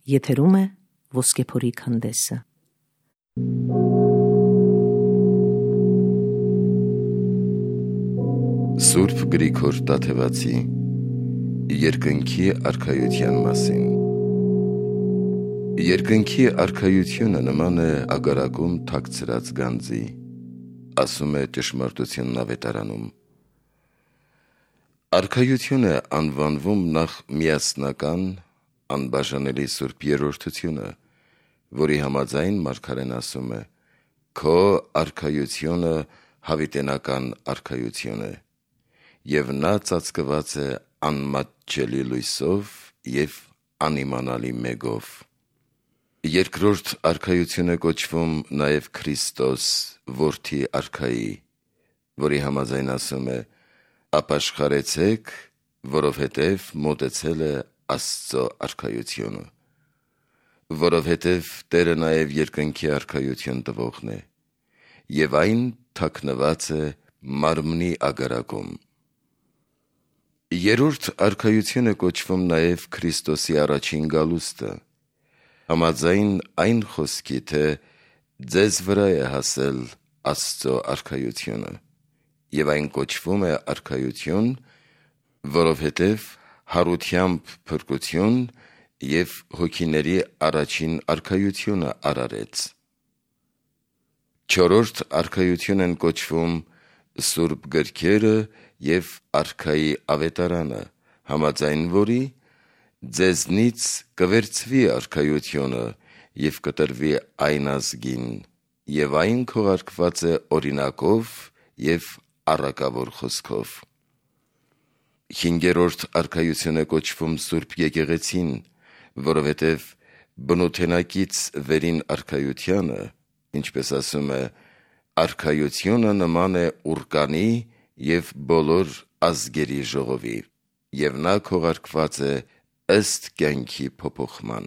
Եթերում է Ոսկեփորի քանդեսը։ Սուրբ Գրիգոր Տաթևացի երկնքի արքայության մասին։ Երկնքի արքայությունը նման է ագարակում թաքցրած գանձի, ասում է ճշմարտությունն ավետարանում։ Արքայություն է անվանվում նախ միասնական, անբաժանելի Սուրբ Երրորդությունը, որի համաձայն մարգարեն ասում է. «Քո արքայությունը հավիտենական արքայություն է, և նա ծածկված է անմատչելի լույսով և անիմանալի մեգով»։ Երկրորդ արքայություն է կոչվում նաև Քրիստոս, Որդի արքայի, որի համաձայն ասում է. «Ապաշխարեցեք, որովհետև մոտեցել է Աստծո արքայությունը»։ Որովհետև Տերը նաև երկնքի արքայություն տվողն է, և այն թաքնված է մարմնի ագարակում։ Երրորդ արքայություն է կոչվում նաև Քրիստոսի առաջին գալուստը, համաձայն այն խոսքի, թե ձեզ վրա է հասել Աստծո արքայությունը, և այն կոչվում է արքայություն, որովհետև հարությամբ փրկություն և հոգիների առաջին արքայությունը արարեց։ Չորրորդ արքայություն են կոչվում Սուրբ գրքերը և արքայի ավետարանը, համաձայն որի ձեզնից կվերցվի արքայությունը և կտրվի այն ազգին, և այն քողարկված է օրինակով և առակավոր խոսքով։ Հինգերորդ արքայություն է կոչվում Սուրբ եկեղեցին, որովհետև բնութենակից վերին արքայությանը, ինչպես ասում է, արքայությունը նման է ուռկանի և բոլոր ազգերի ժողովի, և նա քողարկված է ըստ կյանքի փոփոխման։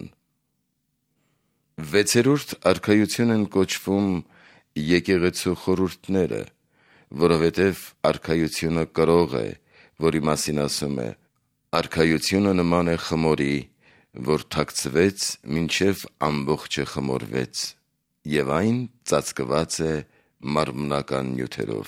Վեցերորդ արքայություն են կոչվում եկեղեցու խորհուրդները, որովհետև արքայությունը կրող է, որի մասին ասում է. «Արքայությունը նման է խմորի, որ թաքցվեց, մինչև ամբողջը խմորվեց, և այն ծածկված է մարմնական նյութերով»։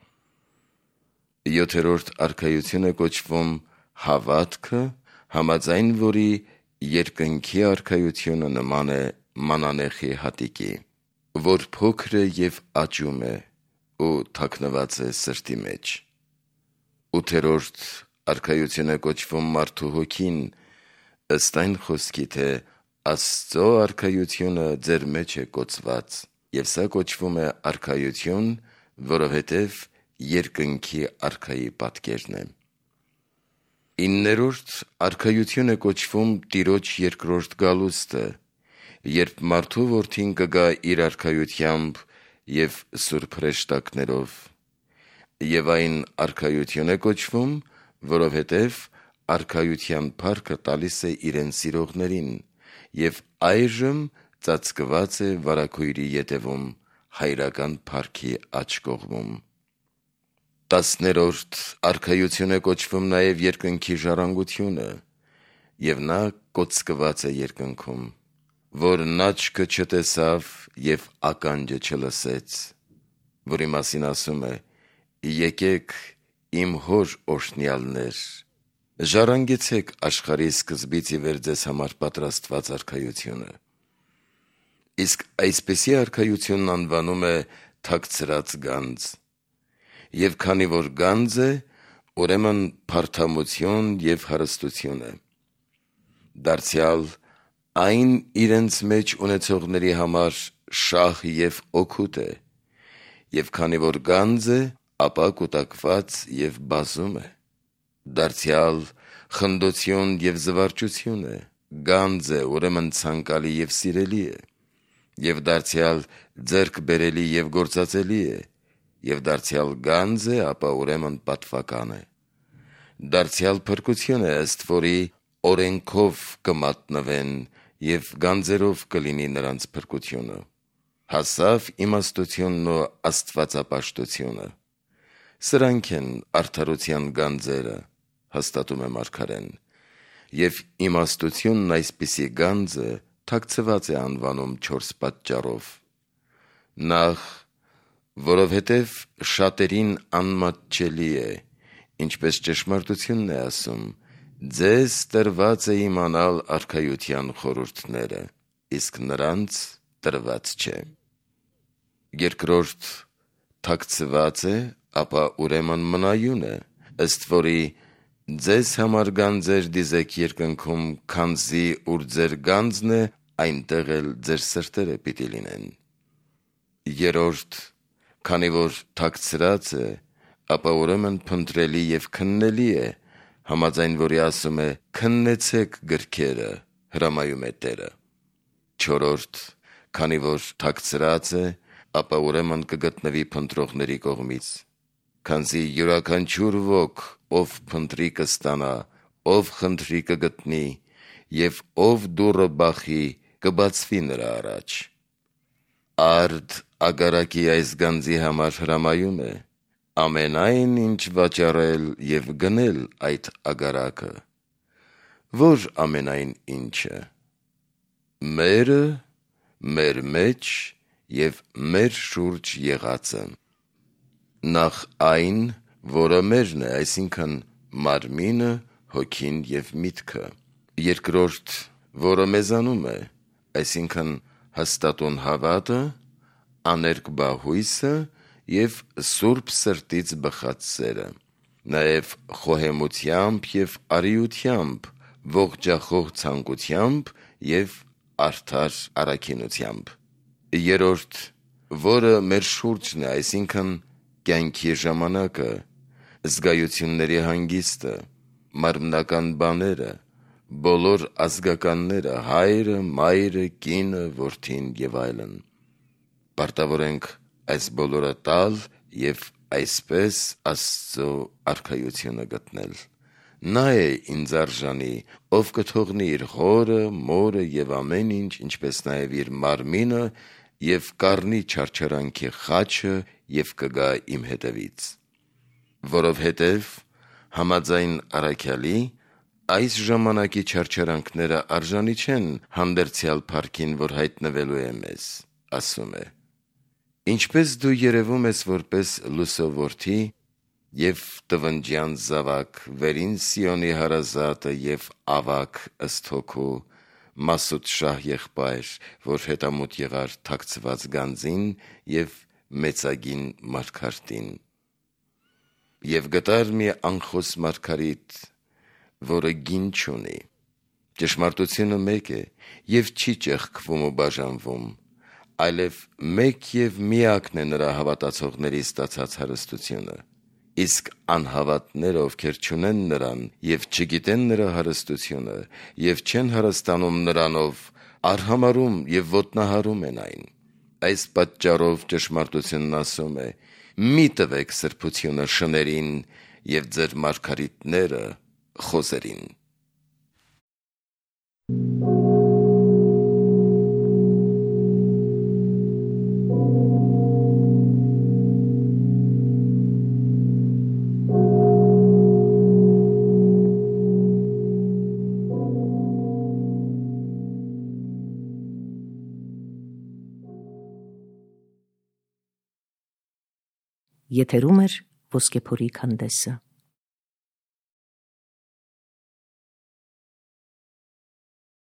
Յոթերորդ արքայություն է կոչվում հավատքը, համաձայն որի երկնքի արքայությունը նման է մանանեխի հատիկի, որ փոքր է և աճում է ու թաքնված է սրտի մեջ։ Ութերորդ արքայություն է կոչվում մարդու հոգին, ըստ այն խոսքի, թե Աստծո արքայությունը ձեր մեջ է կոծված, և սա կոչվում է արքայություն, որովհետև երկնքի արքայի պատկերն է։ Իններորդ արքայություն է կոչվում Տիրոջ երկրորդ գալուստը, երբ մարդու որդին կգա իր արքայությամբ և սուրբ հրեշտակներով, և այն արքայություն է կոչվում, որովհետև արքայության փառքը տալիս է իրեն սիրողներին, և այժմ ծածկված է վարագույրի ետևում, հայրական փառքի աջ կողմում։ 10-րդ արքայություն է կոչվում նաև երկնքի ժառանգությունը, և նա կոծկված է երկնքում, որն աչքը չտեսավ և ականջը չլսեց, որի մասին ասում է. «Եկեք, իմ հոր օրհնյալներ, ժառանգեցեք աշխարհի սկզբից ի վեր ձեզ համար պատրաստված արքայությունը»։ Իսկ այսպիսի արքայությունն անվանում է թաքցրած գանձ, և քանի որ գանձ է, ուրեմն փարթամություն և հարստություն է։ Դարձյալ այն իրենց մեջ ունեցողների համար շահ և օգուտ է, և քանի որ գանձ է, ապա կուտակված և բազում է։ Դարձյալ խնդություն և զվարճություն է, գանձ է, ուրեմն ցանկալի և սիրելի է, և դարձյալ ձեռք բերելի և գործածելի է, և դարձյալ գանձ է, ապա ուրեմն պատվական է։ Դարձյալ փրկություն է, ըստ որի օրենքով կմատնվեն, և գանձերով կլինի նրանց փրկությունը։ Հասավ իմաստությունն ու աստվածապաշտությունը։ Սրանք են արդարության գանձերը, հաստատում է մարգարեն, եւ իմաստությունն այսպիսի գանձը թաքցված է անվանում 4 պատճառով. նախ, որովհետև շատերին անմատչելի է, ինչպես ճշմարտությունն է ասում, ձեզ տրված է իմանալ արքայության խորհուրդները, իսկ նրանց տրված չէ։ Երկրորդ, թաքցված է, ապա ուրեմն մնայուն է, ըստ որի ձեզ համար գանձեր դիզեք երկնքում, քանզի ուր ձեր գանձն է, այնտեղ էլ ձեր սրտերը պիտի լինեն։ Երրորդ, քանի որ թաքցրած է, ապա ուրեմն փնտրելի եւ քննելի է, համաձայն որի ասում է. քննեցեք գրքերը, հրամայում է Տերը։ Չորրորդ, քանի որ թաքցրած է, ապա ուրեմն կգտնվի փնտրողների կողմից, քանզի յուրաքանչյուր ոք, ով փնտրի կստանա, ով խնդրի կգտնի, եւ ով դուռը բախի, կբացվի նրա առաջ։ Արդ ագարակի այս գանձի համար հրամայում է ամենայն ինչ վաճառել եւ գնել այդ ագարակը։ Որ ամենայն ինչը։ Մերը, մեր մեջ եւ մեր շուրջ եղածը։ Նախ այն, որը մերն է, այսինքն մարմինը, հոգին եւ միտքը։ Երկրորդ, որը մեզանում է, այսինքն հաստատուն հավատը, աներկբա հույսը եւ սուրբ սրտից բխած սերը, նաեւ խոհեմությամբ եւ արիությամբ, ողջախոհ ցանկությամբ եւ արդար առաքինությամբ։ Երրորդ, որը մեր շուրջն է, այսինքն կյանքի ժամանակը, զգայությունների հանգիստը, մարմնական բաները, բոլոր ազգականները, հայրը, մայրը, կինը, որդին եւ այլն։ Պարտավոր ենք այս բոլորը տալ եւ այսպես Աստծո արքայությունը գտնել։ Նա է ինձ արժանի, ով կթողնի իր հորը, մորը եւ ամեն ինչ, ինչպես նաեւ իր մարմինը եւ կառնի չարչարանքի խաչը եւ կգա իմ հետևից։ Որովհետև համաձայն առաքյալի այս ժամանակի չարչարանքները արժանի չեն հանդերձյալ փառքին, որ հայտնվելու է մեզ, ասում է. ինչպես դու երևում ես որպես լուսով որդի եւ տվնջյան զավակ, վերին Սիոնի հարազատը եւ ավակ ըստ հոգու, Մասուդ շահ եղբայր, որ հետամուտ եղար թաքցված գանձին եւ մեծագին մարգարտին։ Եվ գտար մի անխոս մարգարիտ, որը գին չունի։ Ճշմարտությունը մեկ է եւ չի ճեղքվում ու բաժանվում, այլև մեկ եւ միակն է նրա հավատացողների ստացած հարստությունը, իսկ անհավատները, ովքեր չունեն նրան եւ չգիտեն նրա հարստությունը եւ չեն հարստանում նրանով, արհամարում եւ ոտնահարում են այն։ Այս պատճառով ճշմարտությունն ասում է. մի տվեք սրբությունը շներին եւ ձեր մարգարիտները խոզերին։ Եթերում է Ոսկեփորի քանդեսը։